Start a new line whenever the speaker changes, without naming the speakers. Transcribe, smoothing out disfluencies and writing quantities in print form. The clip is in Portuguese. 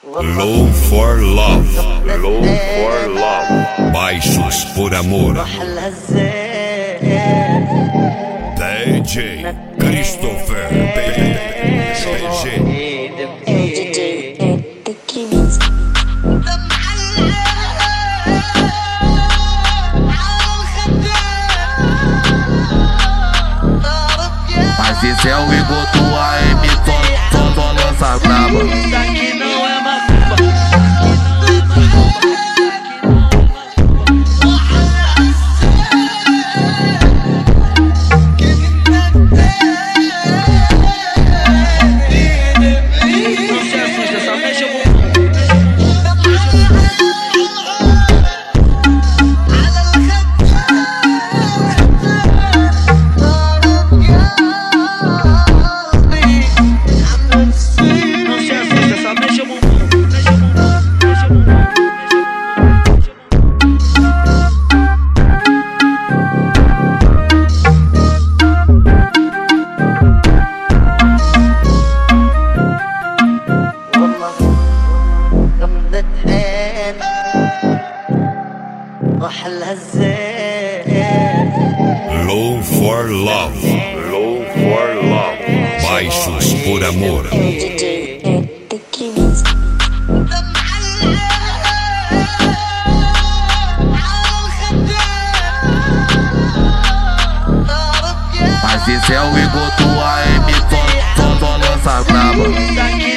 Low for love, low for love, baixos por amor. DJ Christopher PG.
Mas esse é o Igor do AM, só lança braba.
Isso aqui não é macumba.
Low for love, low for love, baixos por amor.
Mas esse é o Igor do AM, só lança braba.